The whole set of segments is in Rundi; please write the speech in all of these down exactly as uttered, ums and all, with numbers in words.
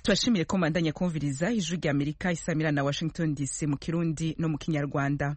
Twashimiye ko mandanya kumviriza ijwi rya Amerika isamira na Washington D C mu Kirundi no mu Kinyarwanda.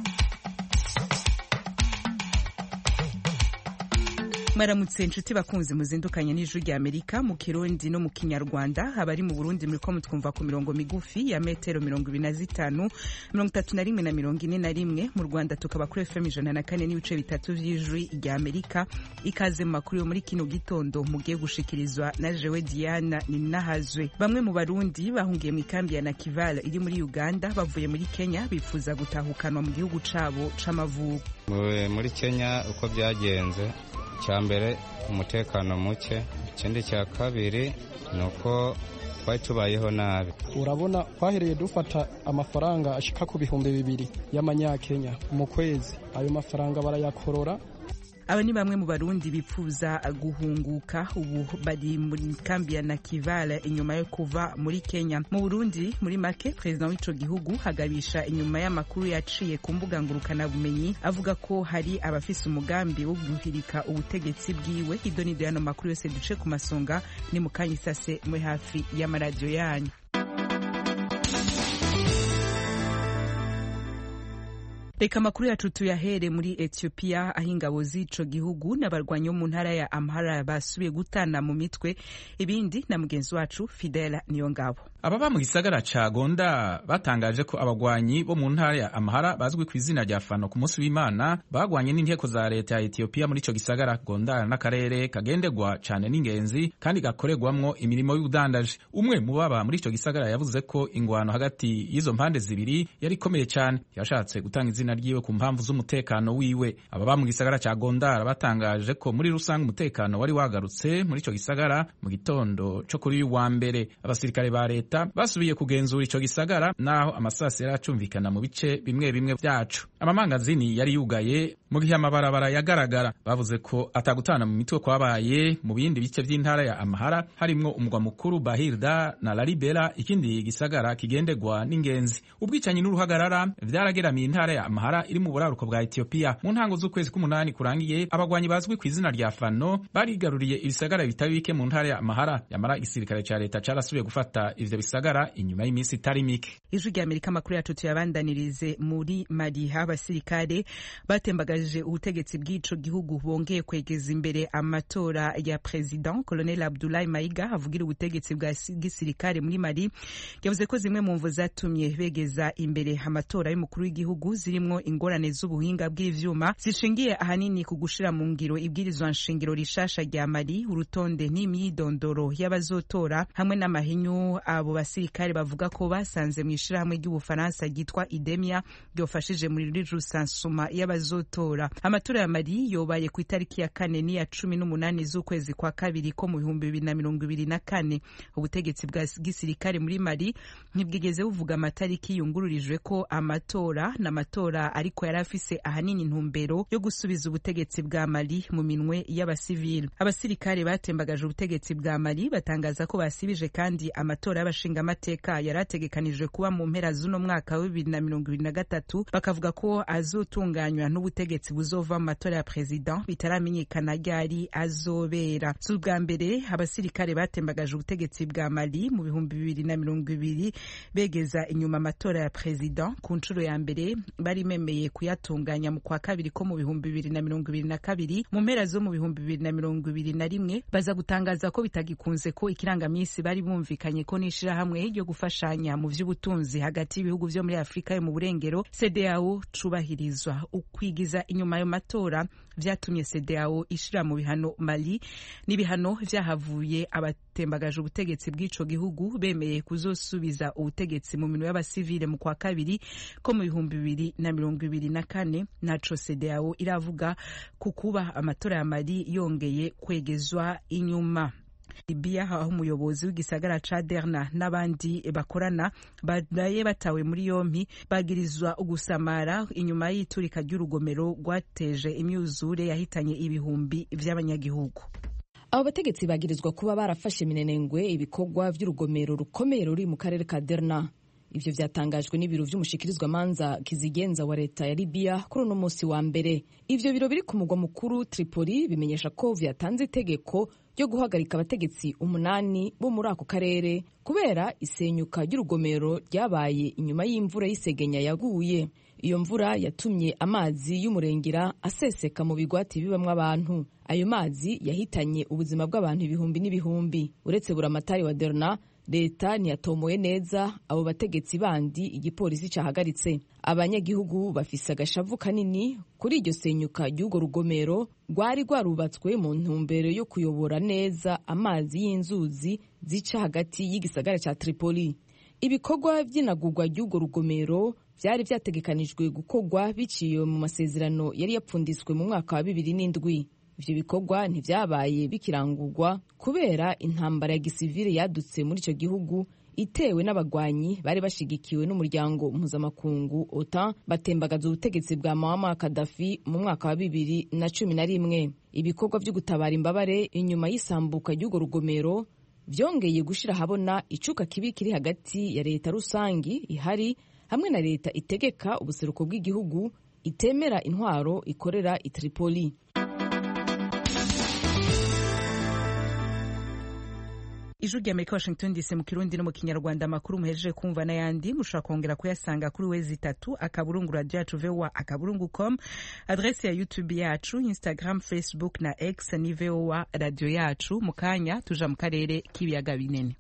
Mwaramutse inshuti bakunzi muzindukanye n'ijwi rya Amerika mu Kirundi no mu Kinyarwanda. Abari mu Burundi muriko mutwumva ku mirongo migufi ya metero mirongo ibiri na zitanu, mirongo itatu na rimwe na mirongo ine na rimwe. Mu Rwanda tukaba kuri F M ijana na kane n'ibice bitatu vy'ijwi rya Amerika. Ikaze mu makuru yo muri kino gitondo mugiye gushikirizwa na jewe Diana Ninahazwe. Bamwe mu Barundi bahungiye mu ikambi ya Nakival iri muri Uganda bavuye muri Kenya bifuza gutahukanwa mu gihugu cabo c'amavuko. Muri Kenya uko byagenze, cyambere umutekano muke, ikindi cya kabiri nuko twari tubayeho nabi. Urabona twahereye dufata amafaranga ashika ku bihumbi bibiri y'amanyakenya mu kwezi, ayo mafaranga barayakorora. Aba ni bamwe mu Barundi bipfuza guhunguka ubu bari muri kambi ya Nakival inyuma yo kuva muri Kenya. Mu Burundi muri make president w'ico gihugu hagabisha inyuma y'amakuru yaciye ku mbuga ngurukana bumenyi avuga ko hari abafise umugambi wo guhirika ubutegetsi bwiwe. Idonido y'ano makuru yose duce ku masonga ni mu kanya isase mwe hafi y'amaradiyo yanyu. Reka makuru yacu tuyahere muri Ethiopia aho ingabo z'ico gihugu n'abarwanyi bo mu ntara ya Amhara basubiye gutana mu mitwe. Ibindi na mugenzi wacu Fidela Niyongabo. Ababa mu gisagara ca Gonda batangaje ko abagwanyi bo mu ntara ya Amhara bazwi ku izina rya Fano ku munsi w'Imana bagwanye n'inteko za leta ya Ethiopia muri ico gisagara. Gonda n'akarere kagendegwa cane n'ingenzi kandi gakoregwamwo imirimo y'ubudandaji. Umwe mu baba muri ico gisagara yavuze ko ingwano hagati y'izo mpande zibiri yari ikomeye cane. Yashatse gutanga izina ryiwe ku mpamvu z'umutekano wiwe. Ababa mu gisagara ca Gonda batangaje ko muri rusange umutekano wari wagarutse muri ico gisagara mu gitondo co kuri uyu wa mbere. Abasirikare ba leta basubiye kugenzura ico gisagara naho amasasi yaracumvikana mu bice bimwe bimwe vyacu. Amamangazini yari yugaye mu gihe amabarabara yagaragara. Bavuze ko atagutana mu mitwe kwabaye mu bindi bice vy'intara ya Amhara harimwo umugwa mukuru Bahirda na Lalibela, ikindi gisagara kigendegwa n'ingenzi. Ubwicanyi n'uruhagarara vyarageramiye intara ya Amhara iri mu buraruko bwa Ethiopia. Mu ntango z'ukwezi k'umunani kurangiye abagwanyi bazwi ku izina rya Fano barigaruriye ibisagara bitari bike mu ntara ya Amhara. Yamara igisirikare ca leta carasubiye gufata ivyo bisagara inyuma y'imisi itari mike. Ijwi rya Amerika makuru yacu tuyabandanirize muri Mali. Abasirikare batembagaje ubutegetsi bw'ico gihugu bongeye kwegeza imbere amatora ya president. Colonel Abdoulaye Maiga avugira ubutegetsi bwa gisirikare muri Mali yavuze ko zimwe mu mvo zatumye begeza imbere amatora y'umukuru w'igihugu zirimwo ingorane z'ubuhinga bw'ivyuma zishingiye ahanini ku gushira mu ngiro ibwirizwa nshingiro rishasha rya Mali, urutonde n'imyidondoro y'abazotora hamwe n'amahinyu. Abo basirikare bavuga ko basanze mu ishirahamwe ry'Ubufaransa ryitwa Idemia ryofashije muri rusansuma y'abazotora. Amatora ya Mali yobaye ku itariki ya kane n'iya cumi n'umunani z'ukwezi kwa kabiri ko mu bihumbi bibiri na mirongo ibiri na kane. Ubutegetsi bwa gisirikare muri Mali ntibwigeze buvuga amatariki yungururijwe ko amatora n'amatora, ariko yari afise ahanini intumbero yo gusubiza ubutegetsi bwa Mali mu minwe y'abasivili. Abasirikare batembagaje ubutegetsi bwa Mali batangaza ko basibije kandi amatora y'abashinga amateka yarategekanijwe kuba mu mpera z'uno mwaka wa bibiri na mirongo ibiri na gatatu. Bakavuga ko azotunganywa n'ubutegetsi buzova mu matora ya president bitaramenyekana ryari azobera. Z'ubwa mbere abasirikare batembagaje ubutegetsi bwa Mali mu bihumbi bibiri na mirongo ibiri begeza inyuma amatora ya president. Ku nshuro ya mbere bari memeye kuyatunganya mu kwa kabiri ko mu bihumbi bibiri na mirongo ibiri na kabiri. Mu mpera zo mu bihumbi bibiri na mirongo ibiri na rimwe baza gutangaza ko bitagikunze ko ikirangamisi bari bumvikanye ko n'ishirahamwe ryo gufashanya mu vy'ubutunzi hagati y'ibihugu vyo muri Afrika yo mu burengero C D A O cubahirizwa. Ukwigiza inyuma ayo matora vyatumye C D A O ishira mu bihano Mali, n'ibihano vyahavuye abatembagaje ubutegetsi bw'ico gihugu bemeye kuzosubiza ubutegetsi mu minwe y'abasivile mu kwa kabiri ko mu bihumbi bibiri na mirongo ibiri na kane. Naco C D A O iravuga kukuba amatora ya Mali yongeye kwegezwa inyuma. Libya aho umuyobozi w'igisagara ca Derna n'abandi bakorana badaye batawe muri yompi bagirizwa ugusamara inyuma y'iturika ry'urugomero rwateje imyuzure yahitanye ibihumbi vy'abanyagihugu. Abo bategetsi bagirizwa kuba barafashe minenengwe ibikorwa vy'urugomero rukomeye ruri mu karere ka Derna. ivyo vyatangajwe n'ibiro vy'umushikirizwamanza kizigenza wa leta ya Libya kuri uno musi wa mbere. Ivyo biro biri ku mugwa mukuru Tripoli bimenyesha ko vyatanze itegeko ryo guhagarika abategetsi umunani bo muri ako karere kubera isenyuka ry'urugomero ryabaye inyuma y'imvura y'isegenya yaguye. Iyo mvura yatumye amazi y'umurengera aseseka mu bigwati bibamwo abantu. Ayo mazi yahitanye ubuzima bw'abantu ibihumbi n'ibihumbi. Uretse buramatari wa Derna, leta ntiyatomoye neza abo bategetsi bandi igipolisi cahagaritse. Abanyagihugu bafise agashavu kanini kuri iryo senyuka ry'urwo rugomero rwari rwarubatswe mu ntumbero yo kuyobora neza amazi y'inzuzi zica hagati y'igisagara ca Tripoli. Ibikorwa vy'inagurwa ry'urwo rugomero vyari vyategekanijwe gukorwa biciye mu masezerano yari yapfunditswe mu mwaka wa bibiri n'indwi. Ivyo bikorwa ntivyabaye bikirangurwa kubera intambara ya gisivile yadutse muri ico gihugu itewe n'abagwanyi bari bashigikiwe n'umuryango mpuzamakungu OTAN batembagaza ubutegetsi bwa Muammar Gaddafi mu mwaka wa bibiri na cumi na rimwe. Ibikorwa vyo gutabara imbabare inyuma y'isambuka ry'urwo rugomero vyongeye gushira habona icuka kibi kiri hagati ya leta rusangi ihari hamwe na leta itegeka ubuseruko bw'igihugu itemera intwaro ikorera i Tripoli. Ijuru rya Amerika Washington D C mu Kirundi no mu Kinyarwanda. Amakuru muhejeje kumva n'ayandi mushobora kongera kuyasanga kuri wezi itatu akaburungu radio yacu V O A akaburungu com. Adresse ya YouTube yacu, Instagram, Facebook na X ni V O A radio yacu. Mu kanya tuja mu karere k'ibiyaga binini.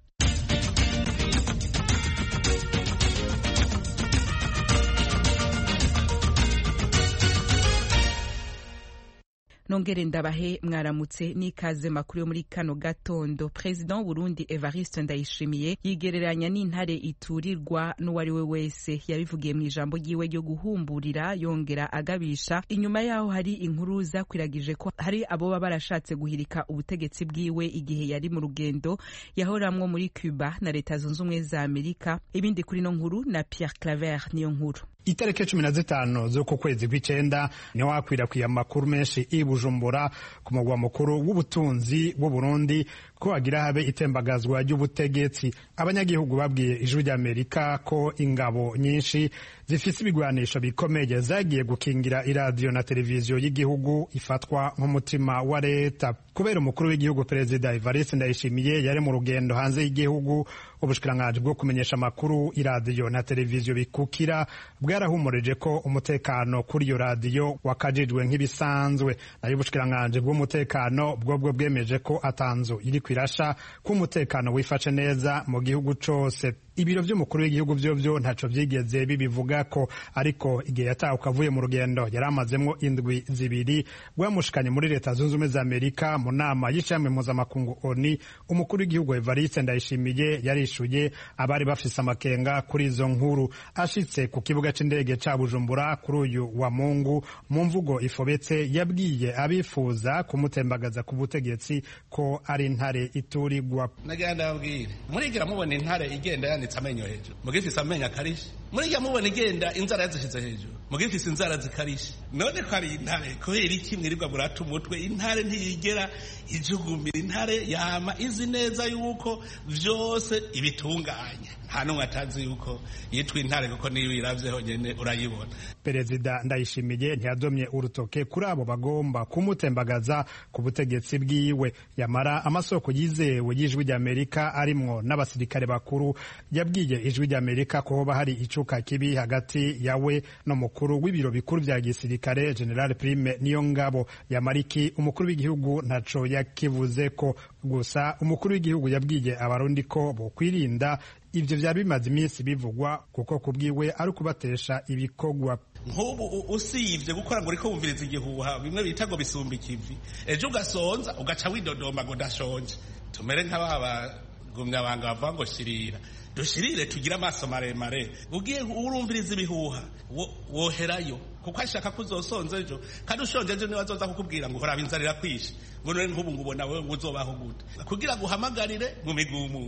Nongere ndabahe mwaramutse n'ikaze makuru yo muri kano gatondo. President w'u Burundi Evariste Ndayishimiye yigereranya n'intare iturirwa n'uwari we wese. Yabivugiye mu ijambo ryiwe ryo guhumburira yongera agabisha inyuma yaho hari inkuru zakwiragije ko hari abo baba barashatse guhirika ubutegetsi bwiwe igihe yari mu rugendo yahoramwo muri Cuba na Leta Zunze Ubumwe za Amerika. Ibindi kuri no nkuru na Pierre Claver niyo nkuru. Itariki cumi na zitanu z'uko kwezi kw'icenda niho hakwirakwiye amakuru menshi i Bujumbura ku mugwa mukuru w'ubutunzi w'u Burundi ko hagira habe itembagazwa ry'ubutegetsi. Abanyagihugu babwiye Ijuru rya Amerika ko ingabo nyinshi zifise ibigwanisho bikomeye zagiye gukingira iradiyo na televiziyo y'igihugu ifatwa nk'umutima wa leta. Kubera umukuru w'igihugu Perezida Evariste Ndayishimiye yari mu rugendo hanze y'igihugu, ubushikiranganji bwo kumenyesha amakuru iradiyo na televiziyo bikukira bwarahumurije ko umutekano kuri iyo radiyo wakajijwe nk'ibisanzwe. Nayo ubushikiranganji bw'umutekano bwobwo bwemeje ko atanzu iri kwirasha ko umutekano wifashe neza mu gihugu cose. Ibiro vy'umukuru w'igihugu vyo vyo ntaco vyigeze bibivuga ko, ariko igihe yatahuka avuye mu rugendo yaramazemwo indwi zibiri bwamushikanye muri Leta Zunze Ubumwe za Amerika mu nama y'ishami mpuzamakungu ONU. Umukuru w'igihugu Evariste Ndayishimiye yarishuye abari bafise amakenga kuri izo nkuru. Ashitse ku kibuga c'indege ca Bujumbura kuri uyu wa Mungu, mu mvugo ifobetse yabwiye abifuza kumutembagaza ku butegetsi ko ari intare iturirwa. Nagenda yabwire murigira mubona intare igenda yanitse amenyo hejuru, mugifise amenyo akarishe. Murigira mubona igenda inzara yazishize hejuru, mugifise inzara zikarishe. None ko ari intare kubera iki mwirirwa murata umutwe? Intare ntiyigera ijugumira, intare yama izi neza yuko vyose ibitunganya. Nta n'umwe atazi yuko yitwa intare kuko niyo iravyeho nyene urayibona. Perezida Ndayishimiye ntiyadomye urutoke kuri abo bagomba kumutembagaza ku butegetsi bwiwe. Yamara amasoko yizewe y'Ijwi rya Amerika arimwo n'abasirikare bakuru yabwiye Ijwi rya Amerika ko hoba hari icuka kibi hagati yawe no mukuru w'ibiro bikuru vya gisirikare General Prime Niyongabo. Yamariki umukuru w'igihugu ntaco yakivuze ko, gusa umukuru w'igihugu yabwiye abarundi ko bo kwirinda ivyo vyari bimaze iminsi bivugwa kuko kubwiwe ari kubatesha ibikogwa. Nk'ubu usivye gukora ngo uriko wumviriza igihuha bimwe bita ngo bisumba ikivi, ejo ugasonza ugaca widodomba ngo ndashonje. Tumere nk'ababa gumya banga bavuga ngo shirira dushirire tugira amaso maremare. Ugiye urumviriza ibihuha woherayo kuko ashaka kuzosonza ejo, kandi ushonje ejo niwe azoza kukubwira ngo hora inzara irakwishe, ngo none nk'ubu ngubona wewe uzobaho gute, kugira guhamagarire mu migumuko.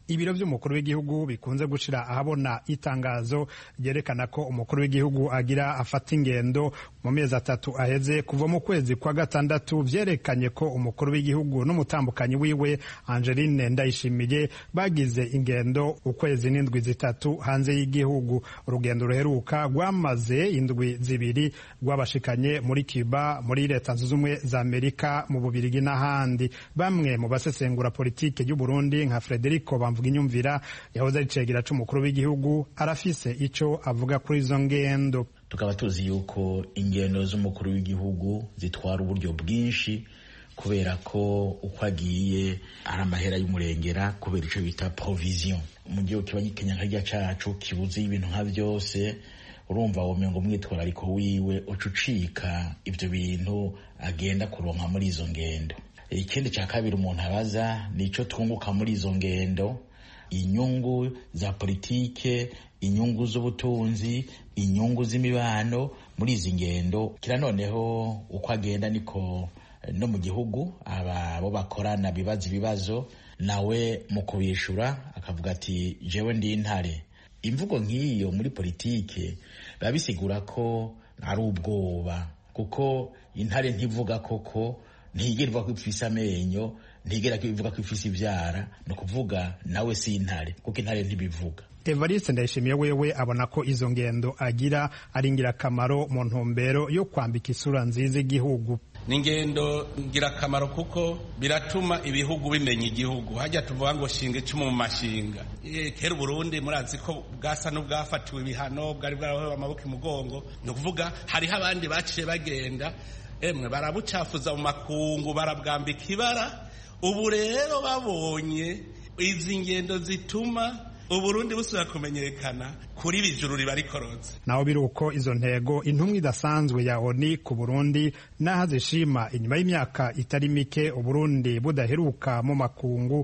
ibiro vy'umukuru w'igihugu bikunze gushira ahabona itangazo ryerekana ko umukuru w'igihugu agira afata ingendo mu mezi atatu aheze kuva mu kwezi kwa gatandatu, vyerekanye ko umukuru w'igihugu n'umutambukanyi wiwe Angeline Ndayishimiye bagize ingendo ukwezi n'indwi zitatu hanze y'igihugu. Urugendo ruheruka rwamaze indwi zibiri rwabashikanye muri Cuba, muri leta zunze ubumwe za Amerika, mu Bubirigi n'ahandi. Bamwe mu basesengura politike y'u Burundi nka Frederico Bamvuga Inyumvira yahoze ari cegera c'umukuru w'igihugu arafise ico avuga kuri izo ngendo. Tukaba tuzi yuko ingendo z'umukuru w'igihugu zitwara uburyo bwinshi kubera ko uko agiye ari amahera y'umurengera kubera ico bita provision. Mu gihe kiba gikenya nk'irya cacu kibuze ibintu nka vyose, urumva womengo mwitwarariko wiwe ucucika ivyo bintu agenda kuronka muri izo ngendo. Ikindi ca kabiri umuntu abaza nico twunguka muri izo ngendo, inyungu za politike, inyungu z'ubutunzi, inyungu z'imibano muri izi ngendo. Kira noneho uko agenda niko no mu gihugu abo bakorana bibaza ibibazo, nawe mu kubishura akavuga ati jewe ndi intare. Imvugo nk'iyo muri politike biba bisigura ko ari ubwoba, kuko intare ntivuga koko, ntigera ivuga ko ifise amenyo, ntigera ivuga ko ifise ivyara, no kuvuga nawe si intare kuko intare ntibivuga. Evariste Ndayishimiye wewe abona ko izo ngendo agira ari ingirakamaro mu ntumbero yo kwambika isura nziza igihugu. Ni ingendo ngirakamaro kuko biratuma ibihugu bimenya igihugu. Hajya tuvuga ngo shinge cyo mu mashinga. E, kera Burundi murazi ko bwasa n'ubwafatiwe ibihano, bwari bwarahowe amaboko imugongo. No kuvuga hari abandi baciye bagenda emwe barabucafuza mu makungu, barabwambika ibara. Ubu rero babonye izi ngendo zituma Uburundi busubira kumenyekana kuri bijuru ribarikoroze. Naho biruko izo ntego intumwa idasanzwe ya O N U ku Burundi naho zishima inyuma y'imyaka itari mike Uburundi budaheruka mu makungu.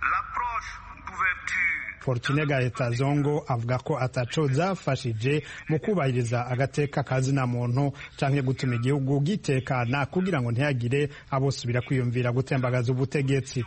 Fortune Gaeta Zongo avuga ko ataco zafashije mu kubahiriza agateka kazina muntu canke gutuma igihugu gitekana kugira ngo ntihagire abosubira kwiyumvira gutembagaza ubutegetsi.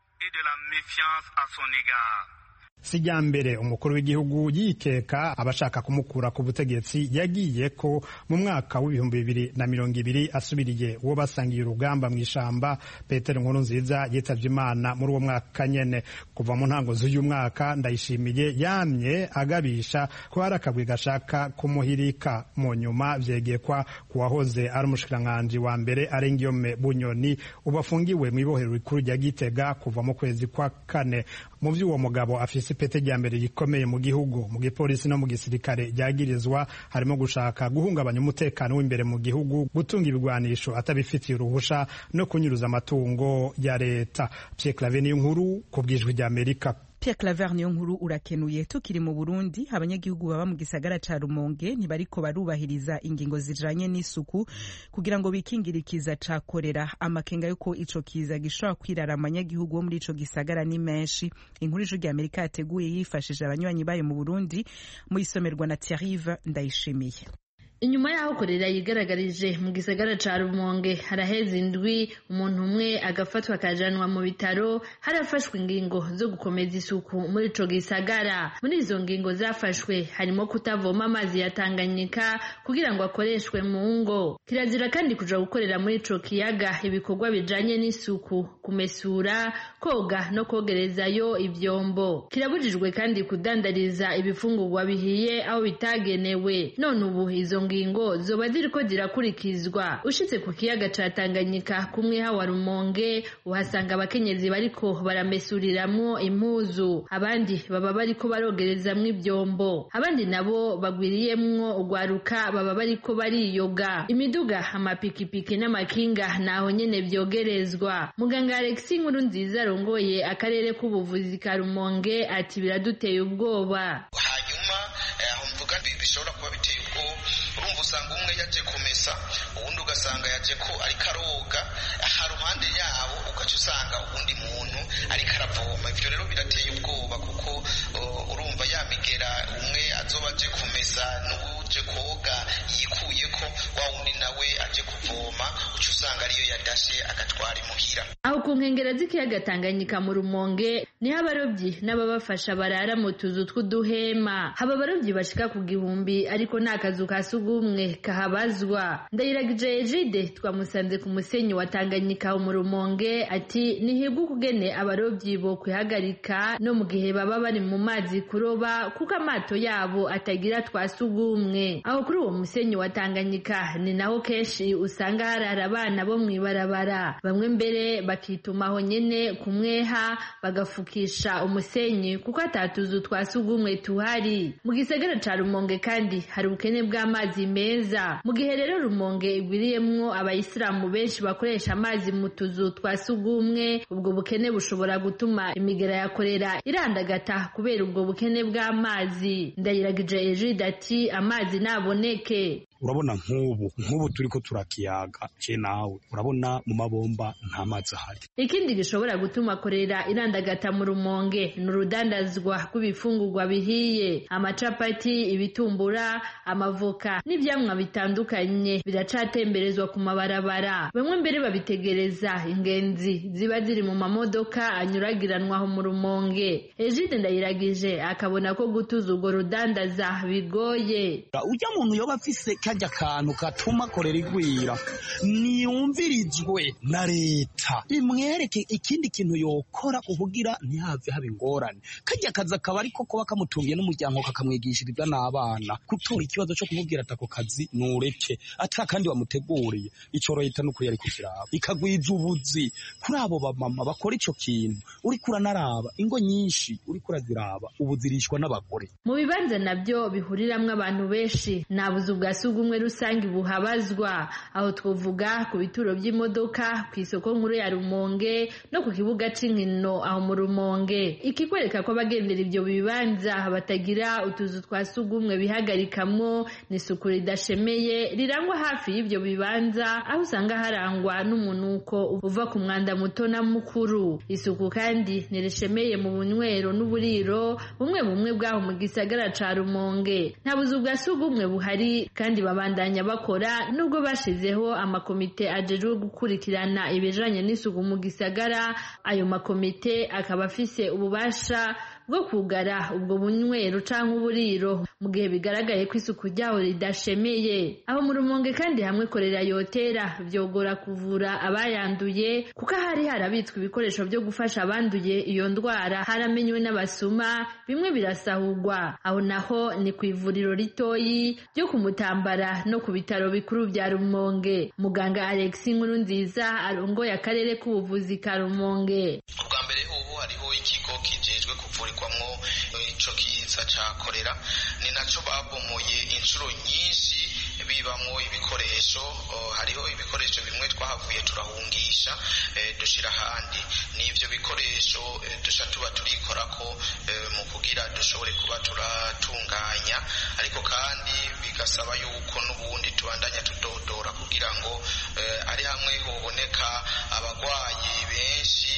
Sijya mbere umukuru w'igihugu yikeka abashaka kumukura ku butegetsi yagiye ko mu mwaka w'ibihumbi bibiri na mirongo ibiri asubiriye uwo basangiye urugamba mu ishamba Petero Nkurunziza yitavye Imana muri uwo mwaka nyene. Kuva mu ntango z'uyu mwaka Ndayishimiye yamye agabisha ko hari akagwi gashaka kumuhirika. Mu nyuma vyegekwa kuwahoze ari umushikiranganji wa mbere Arengiyome Bunyoni ubafungiwe mu ibohero rikuru rya Gitega kuva mu kwezi kwa kane. Mu vy'uwo mugabo afise ipete rya mbere rikomeye mu gihugu, mu gipolisi no mu gisirikare ryagirizwa harimo gushaka guhungabanya umutekano w'imbere mu gihugu, gutunga ibigwanisho atabifitiye uruhusha no kunyuruza amatungo ya leta. Pierre Claver Niyonkuru ku bw'ijwi rya Amerika. Pierre Claver Niyonkuru urakenuye. Tukiri mu Burundi, abanyagihugu baba mu gisagara ca Rumonge ntibariko barubahiriza ingingo zijanye n'isuku kugira ngo bikingirikiza ca korera. Amakenga yuko ico kiza gishobora kwirara abanyagihugu bo muri ico gisagara ni menshi. Inkuru y'ijwi rya Amerika yateguye yifashije abanywanyi bayo mu Burundi mu isomerwa na Thierry Ndayishimiye. Inyuma yaho korera yigaragarije mu gisagara ca Rumonge haraheze indwi umuntu umwe agafatwa akajanwa mu bitaro, harafashwe ingingo zo gukomeza isuku muri ico gisagara. Muri izo ngingo zafashwe harimo kutavoma amazi ya Tanganyika kugira ngo akoreshwe mu ngo. Kirazira kandi kuja gukorera muri ico kiyaga ibikorwa bijanye n'isuku, kumesura, koga no kogerezayo ivyombo. Kirabujijwe kandi kudandariza ibifungurwa bihiye aho bitagenewe. None ubu izo ngingo zoba ziriko zirakurikizwa. Ushitse ku kiyaga ca Tanganyika kumwe hawa Rumonge uhasanga abakenyezi bariko baramesuriramwo impuzu, abandi baba bariko barogerezamwo ivyombo, abandi nabo bagwiriyemwo ugwaruka baba bariko bariyoga. Imiduga, amapikipiki n'amakinga naho nyene vyogerezwa. Muganga Alexis Nkurunziza arongoye akarere k'ubuvuzi ka Rumonge ati biraduteye ubwoba. Hanyuma mvuga bishobora kuba biteye ubwoba. Urumva usanga umwe yaje kumesa, uwundi ugasanga yaje ko ariko aroga, haruhande yabo ugaca usanga uwundi muntu ariko aravoma. Ivyo rero birateye ubwoba kuko urumva yamigera umwe azoba aje kumesa n'uje koga yikuyeko, wa wundi nawe aje kuvoma uca usanga ariyo yadashe agatwara imuhira. Aho ku nkengera z'ikiyaga Tanganyika mu Rumonge niho abarobyi n'ababafasha barara mu tuzu tw'uduhema. Haba abarobyi bashika ku gihumbi ariko nta kazu ka sugumwe kahabazwa. Ndayiragije Egide twamusanze ku musenyi wa Tanganyika mu Rumonge ati nihibwa kugene abarobyi bo kwihagarika no mu gihe baba bari mu mazi kuroba kuko amato yabo atagira twasugumwe. Aho kuri uwo musenyi wa Tanganyika ni naho kenshi usanga harara abana bo mwibarabara, bamwe mbere bakitumaho nyene kumweha bagafukisha umusenyi kuko atatuzu twasugumwe tuhari. Mu gisagara ca Rumonge kandi hari ubukene bw'amazi meza. Mu gihe rero Rumonge igwiriyemwo abayisilamu benshi bakoresha amazi mu tuzu twasugumwe, ubwo bukene bushobora gutuma imigera ya kolera irandagata kubera ubwo bukene bw'amazi. Ndayiragije Egide ati amazi naboneke. Urabona nk'ubu nk'ubu turiko turakiyaga je nawe urabona mu mabomba nta mazi ahari. Ikindi gishobora gutuma kolera irandagata mu Rumonge ni urudandazwa rw'ibifungurwa bihiye, amacapati, ibitumbura, amavoka n'ivyamwa bitandukanye biracatemberezwa ku mabarabara. Bamwe mbere babitegereza ingenzi ziba ziri mu mamodoka anyuragiranwaho mu Rumonge. Egide Ndayiragije akabona ko gutuza urwo rudandaza bigoye. Ujya muntu yoba afise kajya kantu katuma kolera igwira niyumvirizwe na leta imwereke ikindi kintu yokora kuvugira ntihave haba ingorane. Kajya kaza kaba ariko kuba kamutungiye n'umuryango kakamwigishiriza n'abana gutora ikibazo cyo kumubwira atako kazi nureke ata kandi bamuteguriye ico leta nuko yari kukiraba ikagwiza ubuzi kuri abo bamama bakora ico kintu uri kuranaraba ingo nyinshi uri kuraziraba ubuzirishwa n'abagore. Mu bibanza nabyo bihuriramwe abantu benshi nabuze ubwasugu umwe rusangi buhabazwa, aho twovuga ku bituro by'imodoka, ku isoko nkuru ya Rumonge no ku kibuga c'inkino aho mu Rumonge. Ikikwereka ko abagendera ibyo bibanza batagira utuzu twasugumwe bihagarikamwo n'isuku ridashemeye rirangwa hafi y'ibyo bibanza, aho usanga harangwa n'umunuko uva ku mwanda muto na mukuru. Isuku kandi nirishemeye mu bunywero n'uburiro bumwe bumwe bwaho mu gisagara ca Rumonge. Nta buzu bwasugumwe buhari kandi babandanya bakora nubwo bashizeho amakomite ajejwe gukurikirana ibijanye n'isuku mu gisagara. Ayo makomite akaba afise ububasha bwo kugara ubwo bunywero canke uburiro mu gihe bigaragaye ko isuku ryaho ridashemeye. Aho mu Rumonge kandi hamwe kolera yotera vyogora kuvura abayanduye kuko hari harabitswe ibikoresho byo gufasha abanduye iyo ndwara haramenywe n'abasuma, bimwe birasahurwa. Aho naho ni ku ivuriro ritoyi ryo kumutambara no ku bitaro bikuru bya Rumonge. Muganga Alex Nkurunziza arongoye akarere k'ubuvuzi ka Rumonge. Ubwa mbere ubu hariho ikigo kijejwe kuvurikwamwo ico kiza ca kolera, ni naco babomoye inshuro nyinshi bibamwo ibikoresho. Hariho ibikoresho bimwe twahavuye turahungisha dushira handi, n'ivyo bikoresho dusha tuba turikorako mu kugira dushobore kuba turatunganya, ariko kandi bigasaba yuko n'ubundi tubandanya tudodora kugira ngo ari hamwe hoboneka abagwayi benshi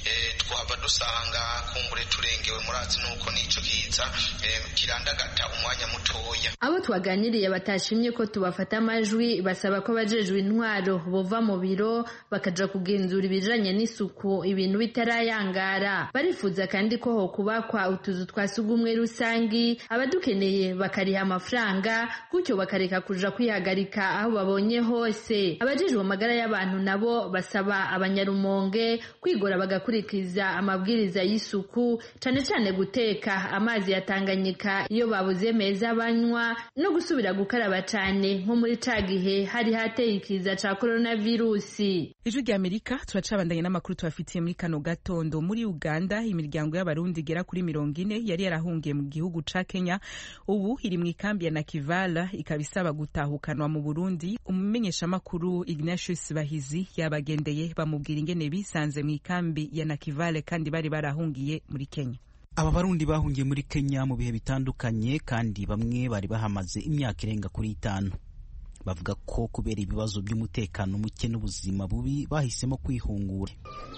twaba dusanga kumbure turengewe murazi nuko nico kiza kirandagata umwanya mutoya. Abo twaganiriye batashimye ko tubafata amajwi basaba ko bajejwe intwaro bova mu biro bakaja kugenzura ibijanye n'isuku ibintu bitarayangara. Barifuza kandi ko ho kubakwa utuzu twasugumwe rusangi abadukeneye bakariha amafaranga gutyo bakareka kuja kwihagarika aho babonye hose. Abajejwe amagara y'abantu nabo basaba abanyarumonge kwigora bagakurikiza amabwiriza y'isuku, cane cane guteka amazi ya Tanganyika iyo babuze meza banywa no gusubira gukaraba cane nko muri ca gihe hari hateye ikiza ca coronavirusi. Ijwi rya Amerika turacabandanye n'amakuru tubafitiye muri kano gatondo. Muri Uganda imiryango y'abarundi igera kuri mirongo ine yari yarahungiye mu gihugu ca Kenya ubu iri mu ikambi ya Nakivala ikabisaba gutahukanwa mu Burundi. Umumenyesha makuru Ignatius Bahizi yabagendeye bamubwira ingene bisanze mu ikambi ya Nakivala kandi bari barahungiye muri Kenya. Aba barundi bahungiye muri Kenya mu bihe bitandukanye kandi bamwe bari bahamaze imyaka irenga kuri itanu. Bavuga ko kubera ibibazo by'umutekano muke n'ubuzima bubi bahisemo kwihungura.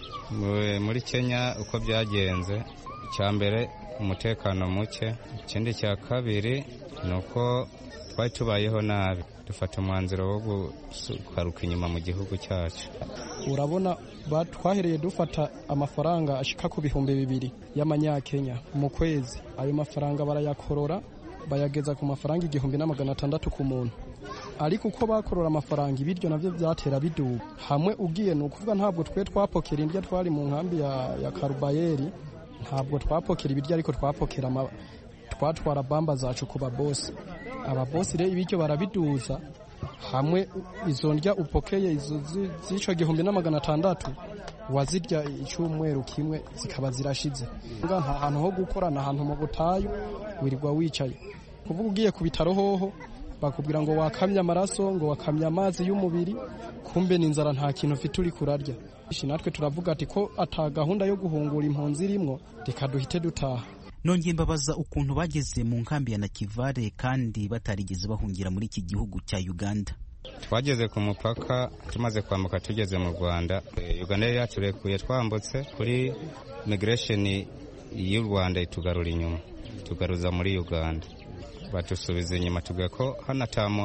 Muri Kenya uko byagenze, icya mbere umutekano muke, ikindi cya kabiri nuko twari tubayeho nabi. dufata umwanzuro wo gukaruka inyuma mu gihugu cyacu. Urabona twahereye dufata amafaranga ashika ku bihumbi bibiri y'amanyakenya mu kwezi. Ayo mafaranga barayakorora bayageza ku mafaranga igihumbi n'amagana atandatu ku muntu, ariko uko bakorora amafaranga ibiryo navyo vyatera biduga. Hamwe ugiye ni ukuvuga ntabwo twe twapokera indya twari mu nkambi ya, ya Karubayeri, ntabwo twapokera ibiryo ariko twapokera ama, twatwara bamba zacu ku babosi. Ababosi rero ibiryo barabiduza, hamwe izo ndya upokeye izo z'ico gihumbi n'amagana atandatu wazirya icyumweru kimwe zikaba zirashize. Nta hantu ho gukorana, ahantu mu butayu wirirwa wicaye. Kuvuga ugiye ku bitaro hoho bakubwira ngo wakamya amaraso, ngo wakamya amazi y'umubiri, kumbe n'inzara nta kintu ufite uri kurarya. Natwe turavuga ati ko ata gahunda yo guhungura impunzi irimwo, reka duhite dutaha. Nongeye mbabaza ukuntu bageze mu nkambi ya Nakivale kandi batarigeze bahungira muri iki gihugu cya Uganda. Twageze ku mupaka, tumaze kwambuka tugeze mu Rwanda. Uganda yari yaturekuye twambutse kuri migration y'u Rwanda itugarura inyuma, tugaruza muri Uganda. Batusubiza inyuma tuvuga ko hano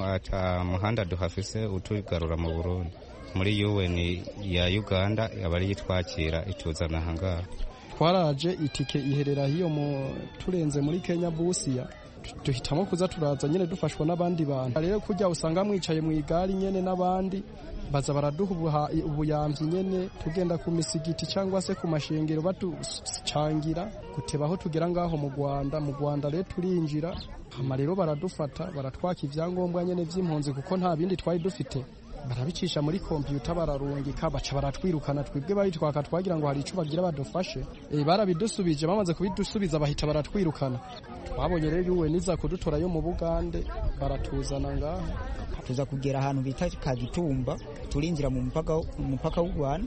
ata muhanda duhafise utugarura mu Burundi. Muri U N ya Uganda abari yitwakira ituzana hangaha. Twaraje itike iherera hiyo mu turenze muri Kenya Busia, duhitamo kuza turaza nyene dufashwa n'abandi bantu. Rero kujya usanga mwicaye mu igari nyene n'abandi baza baraduha ubuyamvyi nyene, tugenda ku misigiti cyangwa se ku mashengero batucangira gutebaho tugera ngaho mu Rwanda. Mu Rwanda rero turinjira, hama rero baradufata baratwaka ivyangombwa nyene vy'impunzi kuko nta bindi twari dufite. Barabicisha muri computer bararungika, baca baratwirukana. Twebwe baritwaka twagira ngo hari ico bagira badufashe, e, barabidusubije. Bamaze kubidusubiza bahita baratwirukana. Twabonye rero yuwe niza kudutora yo mu Bugande, baratuzana ngaho tuza kugera ahantu bita Kagitumba, turinjira mu mpaka umupaka w'u Rwanda.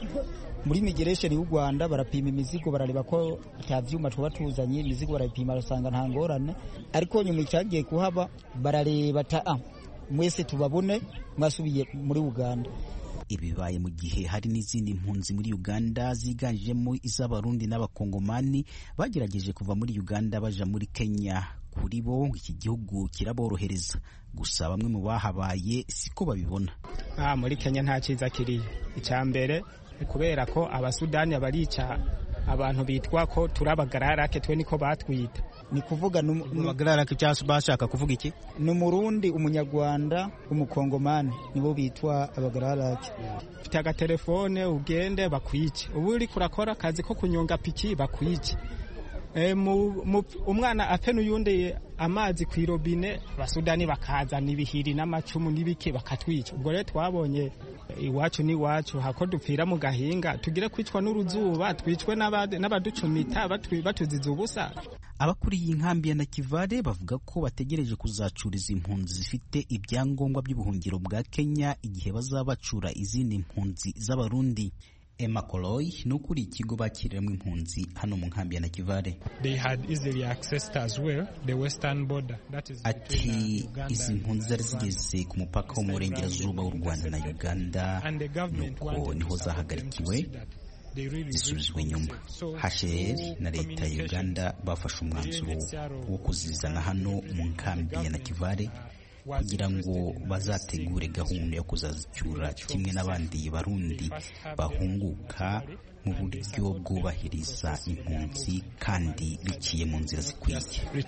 Muri migration y'u Rwanda barapima imizigo, barareba ko ata vyuma tuba tuzanye, imizigo barapima basanga nta ngorane, ariko nyuma icyagiye kuhaba barareba ta ah mwese tubabone mwasubiye muri Uganda. Ibibaye mu gihe hari n'izindi mpunzi muri Uganda ziganjemo iz'abarundi n'abakongomani bagerageje kuva muri Uganda baja muri Kenya. Kuri bo iki gihugu kiraborohereza, gusa bamwe mu bahabaye siko babibona. Ah, muri Kenya nta cyiza kiri. Icyambere kubera ko abasudani abarica abantu bitwa ko turabagararake, twe niko batwita. Ni kuvuga n'umugararake cyangwa bashaka kuvuga iki? Ni Umurundi, Umunyarwanda, Umukongomani nibo bitwa abagararake. Ufite agatelefone ugende bakwice, ubu uri kurakora akazi ko kunyonga piki bakwice. E, mu, mu, umwana ape n'uyundi amazi ku irobine, abasudani bakazana ibihiri n'amacumu n'ibiki bakatwica. Ubwo rero twabonye iwacu ni wacu, hako dupfira mu gahinga tugire kwicwa n'uruzuba, twicwe n'abaducumita batuziza ubusa. Abakuriye inkambi ya Nakivale bavuga ko bategereje kuzacuriza impunzi zifite ibyangombwa by'ubuhungiro bwa Kenya igihe bazabacura izindi mpunzi z'abarundi. Emma Koloy nukuri ikigo bakiriramo impunzi hano mu nkambi ya Nakivale. They had easily accessed as well the western border, that is ati izi mpunzi zari zigeze ku mupaka wo mu burengerazuba w'u Rwanda na Uganda, nuko niho zahagarikiwe zisubizwa inyuma. H R na leta ya Uganda bafashe umwanzuro wo kuzizana hano mu nkambi ya Nakivale kugira ngo bazategure gahunda yo kuzazicyura kimwe n'abandi barundi bahunguka mu buryo bwubahiriza impunzi kandi biciye mu nzira zikwiye.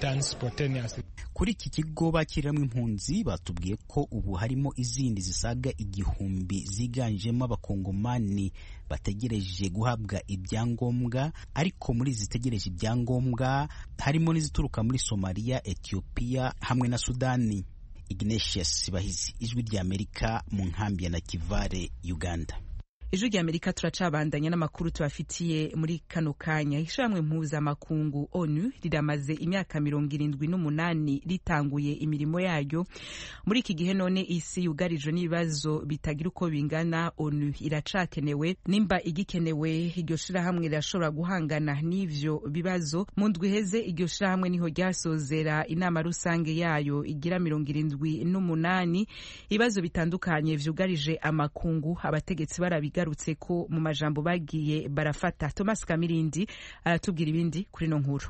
Kuri iki kigo bakiriramo impunzi batubwiye ko ubu harimo izindi zisaga igihumbi ziganjemo abakongomani bategereje guhabwa ibyangombwa, ariko muri zitegereje ibyangombwa harimo n'izituruka muri Somalia, Ethiopia hamwe na Sudani. Ignatius Bahizi, Ijwi ry'Amerika mu nkambi ya Nakivale, Uganda. Ijwi ry'Amerika turacabandanya n'amakuru tubafitiye muri kano kanya. Ishamwe mpuzamakungu ONU riramaze imyaka mirongo irindwi n'umunani ritanguye imirimo yayo. Muri iki gihe none isi yugarijwe n'ibibazo bitagira uko bingana, ONU iracakenewe. Nimba igikenewe, iryo shirahamwe rirashobora guhangana n'ivyo bibazo. Mu ndwi iheze iryo shirahamwe niho ryasozera inama rusange yayo igira mirongo irindwi n'umunani. Ibibazo bitandukanye vyugarije amakungu abategetsi barabi garutse ko mu majambo bagiye barafata. Thomas Kamirindi aratubwira ibindi kuri no nkuru.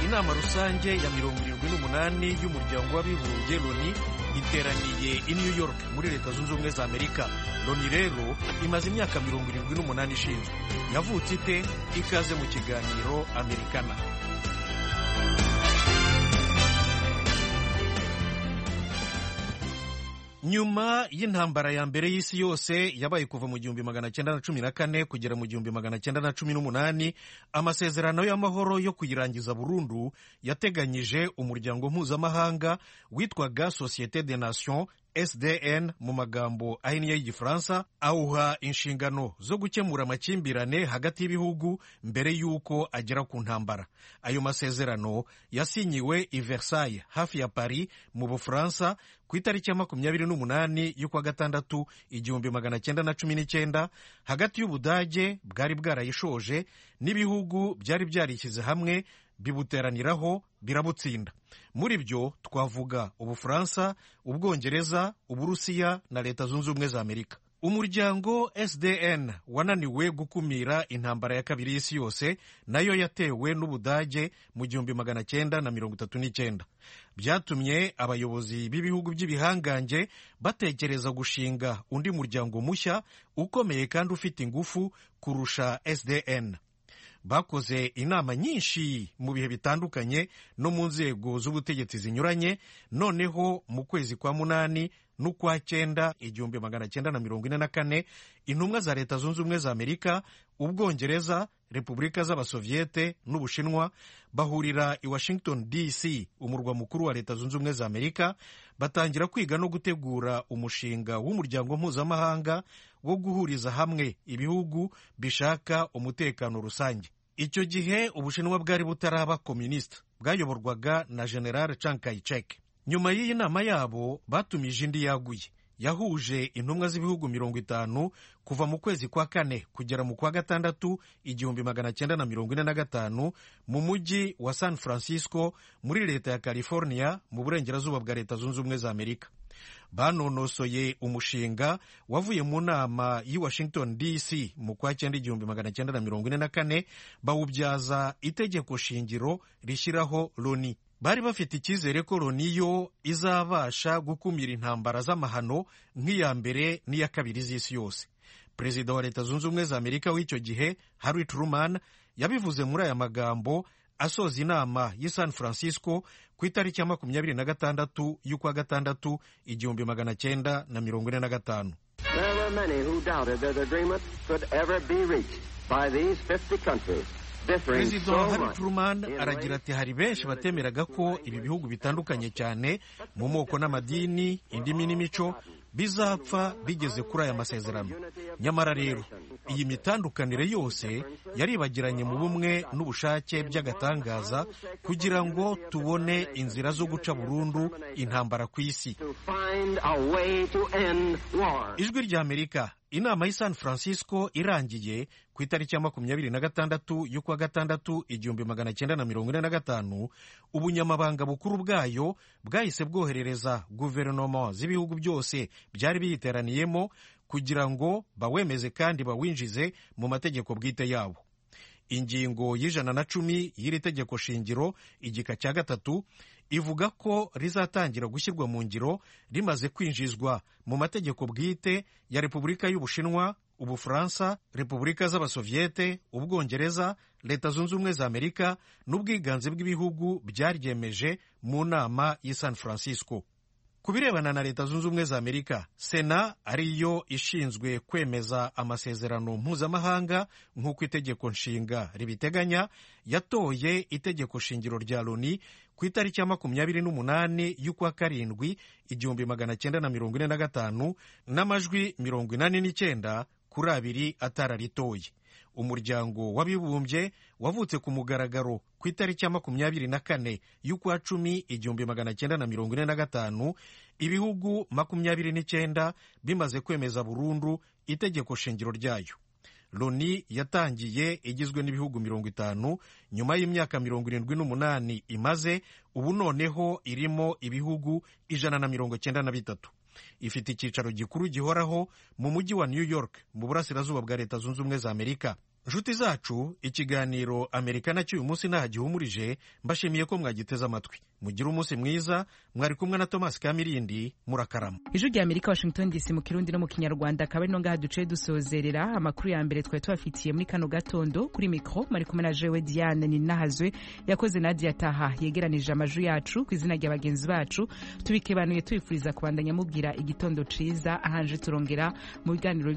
inama rusange ya mirongo irindwi n'umunani y'umuryango w'abibumbye loni iteraniye i New York muri leta zunze ubumwe za Amerika. Loni rero imaze imyaka mirongo irindwi n'umunani ishinzwe. Yavutse ite? Ikaze mu kiganiro Amerikana. Nyuma y'intambara ya mbere y'isi yose yabaye kuva mu gihumbi magana cyenda na cumi na kane kugera mu gihumbi magana cyenda na cumi n'umunani, amasezerano y'amahoro yo kuyirangiza burundu yateganyije umuryango mpuzamahanga witwaga Société des Nations S D N mu magambo ahinnye y'igifaransa, awuha inshingano zo gukemura amakimbirane hagati y'ibihugu mbere y'uko agera ku ntambara. Ayo masezerano yasinyiwe i Versailles hafi ya Paris mu Bufaransa ku itariki ya makumyabiri n'umunani y'ukwa gatandatu igihumbi magana cyenda na cumi n'icyenda, hagati y'Ubudage bwari bwarayishoje n'ibihugu byari byarishyize hamwe bibuteraniraho birabutsinda. Muri byo twavuga Ubufaransa, Ubwongereza, Uburusiya na Leta Zunze Ubumwe za Amerika. Umuryango S D N wananiwe gukumira intambara ya kabiri y'isi yose, nayo yatewe n'Ubudage mu gihumbi magana cyenda na mirongo itatu n'icyenda. Byatumye abayobozi b'ibihugu by'ibihangange batekereza gushinga undi muryango mushya ukomeye kandi ufite ingufu kurusha S D N. Bakoze inama nyinshi mu bihe bitandukanye no mu nzego z'ubutegetsi zinyuranye. Noneho mu kwezi kwa munani n'ukwa cyenda igihumbi magana cyenda na mirongo ine na kane, intumwa za Leta Zunze Ubumwe za Amerika, Ubwongereza, Repubulika z'Abasoviyete n'Ubushinwa bahurira i Washington D C, umurwa mukuru wa Leta Zunze Ubumwe za Amerika, batangira kwiga no gutegura umushinga w'umuryango mpuzamahanga wo guhuriza hamwe ibihugu bishaka umutekano rusange. Icyo gihe Ubushinwa bwari butaraba komunista, bwayoborwaga na General Chiang Kai-shek. Nyuma y'iyi nama yabo batumije indi yaguye, yahuje intumwa z'ibihugu mirongo itanu kuva mu kwezi kwa kane kugera mu kwa gatandatu igihumbi magana cyenda na mirongo ine na gatanu mu mujyi wa San Francisco muri leta ya California mu burengerazuba bwa Leta Zunze Ubumwe za Amerika. Banonosoye umushinga wavuye mu nama y'i Washington D C mu kwa cyenda igihumbi magana cyenda na mirongo ine na kane, bawubyaza itegeko shingiro rishyiraho Loni. Bari bafite icyizere ko Loni yo izabasha gukumira intambara z'amahano nk'iya mbere n'iya kabiri z'isi yose. Perezida wa Leta Zunze Ubumwe za Amerika w'icyo gihe Harry Truman yabivuze muri aya magambo asoza inama y'i San Francisco ku itariki ya makumyabiri na gatandatu y'ukwa gatandatu igihumbi magana cyenda na mirongo ine na gatanu. There were many who doubted that agreement could ever be reached by these fifty countries. Perezida Harry Truman aragira ati hari benshi batemeraga ko ibi bihugu bitandukanye cyane mu moko n'amadini, indimi n'imico bizapfa bigeze kuri aya masezerano. Nyamara rero iyi mitandukanire yose yaribagiranye mu bumwe n'ubushake by'agatangaza kugira ngo tubone inzira zo guca burundu intambara ku isi. Ijwi rya Amerika, inama y'i San Francisco irangiye ku itariki ya makumyabiri na gatandatu y'ukwa gatandatu igihumbi magana cyenda na mirongo ine na gatanu, ubunyamabanga bukuru bwayo bwahise bwoherereza guverinoma z'ibihugu byose byari biyiteraniyemo kugira ngo bawemeze kandi bawinjize mu mategeko bwite yabo. Ingingo y'ijana na cumi y'iri tegeko shingiro igika cya gatatu ivuga ko rizatangira gushyirwa mu ngiro rimaze kwinjizwa mu mategeko bwite ya Repubulika y'Ubushinwa, Ubufaransa, Repubulika z'Abasoviyete, Ubwongereza, Leta Zunze Ubumwe za Amerika n'ubwiganze bw'ibihugu byaryemeje mu nama y'i San Francisco. Ku birebana na Leta Zunze Ubumwe za Amerika, Sena ariyo ishinzwe kwemeza amasezerano mpuzamahanga nk'uko itegeko nshinga ribiteganya, yatoye itegeko shingiro rya Loni ku itariki ya makumyabiri n'umunani y'ukwa karindwi igihumbi magana cyenda na mirongo ine na gatanu n'amajwi mirongo inani n'icyenda kuri abiri atararitoye. Umuryango w'abibumbye wavutse ku mugaragaro ku itariki ya makumyabiri na kane y'ukwa cumi igihumbi magana cyenda na mirongo ine na gatanu, ibihugu makumyabiri n'icyenda bimaze kwemeza burundu itegeko shingiro ryayo. Loni yatangiye igizwe n'ibihugu mirongo itanu nyuma y'imyaka mirongo irindwi n'umunani imaze, ubu noneho irimo ibihugu ijana na mirongo cyenda na bitatu. Ifite icyicaro gikuru gihoraho mu mujyi wa New York mu burasirazuba bwa Leta Zunze Ubumwe za Amerika. nshuti zacu, ikiganiro Amerikana cy'uyu munsi ntaho gihumurije. Mbashimiye ko mwagiteze amatwi. Mugire umunsi mwiza. Mwari kumwe na Thomas Kamirindi. Murakarama. Ijwi rya Amerika, Washington D C, mu Kirundi no mu Kinyarwanda. Akaba ari no ngaha duce dusozerera amakuru ya mbere twari tubafitiye muri kano gatondo. Kuri mikro mari kumwe na jewe Diane Ninahazwe, yakoze Nadia Taha yegeranije amajwi yacu ku izina rya bagenzi bacu. Tubikebanuye tubifuriza kubandanya mubwira igitondo ciza. Ahanje turongera mu biganiro